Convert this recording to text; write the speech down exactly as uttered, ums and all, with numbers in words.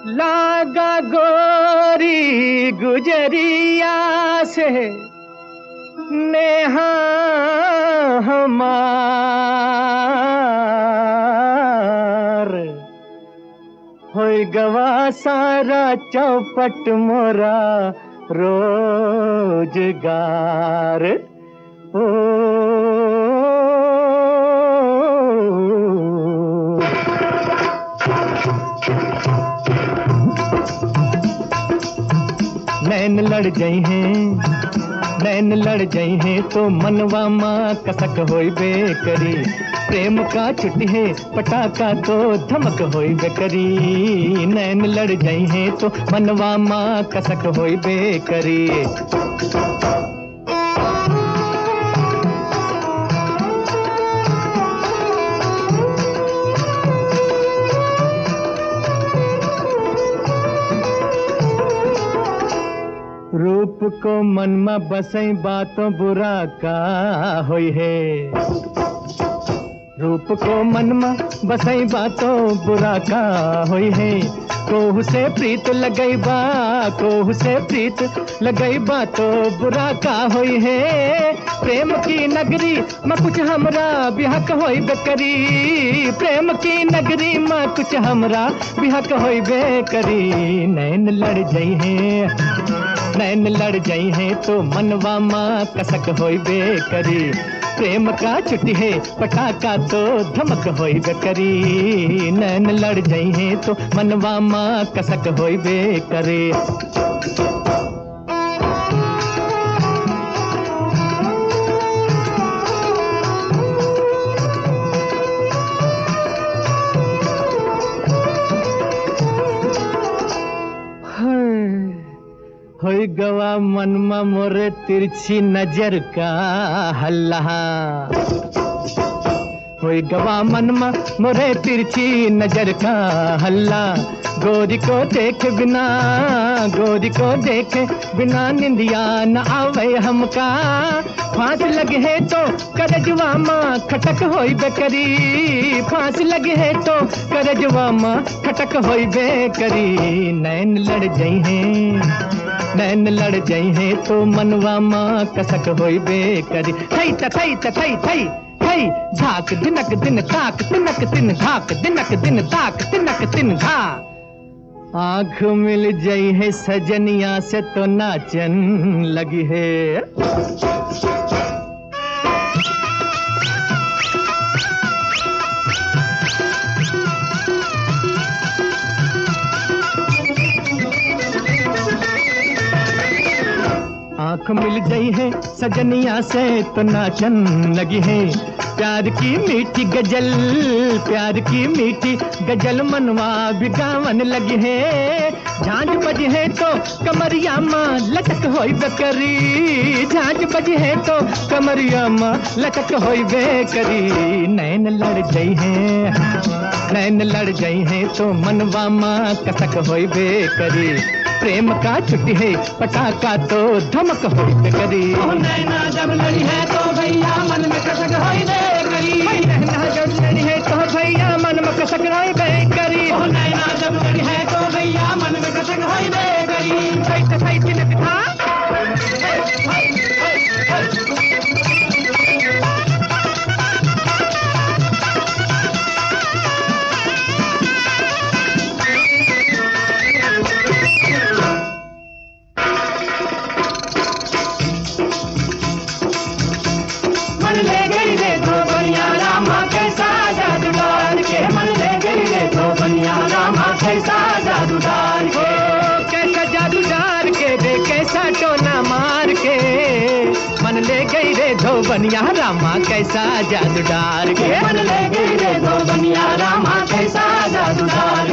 लागा गोरी गुजरिया से नेहा हमार, होई गवा सारा चौपट मोरा रोजगार। ओ नैन लड़ गई हैं, नैन लड़ गई हैं तो मनवा माँ कसक होई बेकरी। प्रेम का छुट्टी है पटाखा तो धमक होई बेकरी। नैन लड़ गई हैं तो मनवा माँ कसक होई बेकरी। रूप को मन में बसई बातों बुरा का होई है। रूप को मन में बसई बातों बुरा का होई है। कोहू से प्रीत लगई बा, कोहू से प्रीत लगई बा तो बुरा का होई है। प्रेम की नगरी में कुछ हमरा बिहक होई बेकरी। प्रेम की नगरी में कुछ हमरा बिहक होई बेकरी। नैन लड़ गई हैं, नैन लड़ गई हैं तो मनवा माँ कसक होई बेकरी। प्रेम का छुट्टी है पटाखा तो धमक होई बेकरी। नैन लड़ गई हैं तो मनवा माँ कसक होई बेकरी। होई गवा मनमा मोरे तिरछी नजर का हल्ला। होई गवा मनमा मोरे तिरछी नजर का हल्ला। गोरी को देख बिना, गोरी को देख बिना निंदिया न आवे हमका। फांस लगे है तो करजवा माँ खटक होई बेकरी। फांस लगे है तो करजवा माँ खटक होई बेकरी। नैन लड़ गई हैं, नैन लड़ गई हैं तो मनवा माँ कसक होई बेकरी। थई त थई त थई थई थई झाक दिनक दिन ताक तिनक तिन झाक दिनक दिन ताक तिनक तिन घा। आँख मिल जाई है सजनिया से तो नाचन लगी है। आँख मिल गई है सजनिया से तो नाचन लगी है। प्यार की मीठी गजल, प्यार की मीठी गजल मनवा बिगावन लगी है। झांझ बजी है तो कमरिया माँ लटक होई बेकरी। झांझ बजी है तो कमरिया माँ लटक होई बेकरी। नैन लड़ गई हैं, नैन लड़ गई हैं तो मनवा माँ कसक होई बेकरी। प्रेम का छुट्टी है पटाखा तो धमक होई बेकरी। नैना जब लड़ी है तो भैया मन में कसक होई बेकरी। नैना जब लड़ी है तो भैया मन में कसक होई बेकरी। नैना जब लड़ी है तो भैया मन में कसक होई बेकरी। सही तो सही तिनक था। मन ले गई रे धोबनिया रामा कैसा जादू डाल के। मन ले गई रे धोबनिया रामा कैसा जादू डाल के। कैसा जादू डाल के रे कैसा टोना मार के। मन ले गई रे धोबनिया रामा कैसा जादू डाल के। मन ले गई रे धोबनिया रामा कैसा जादू डाल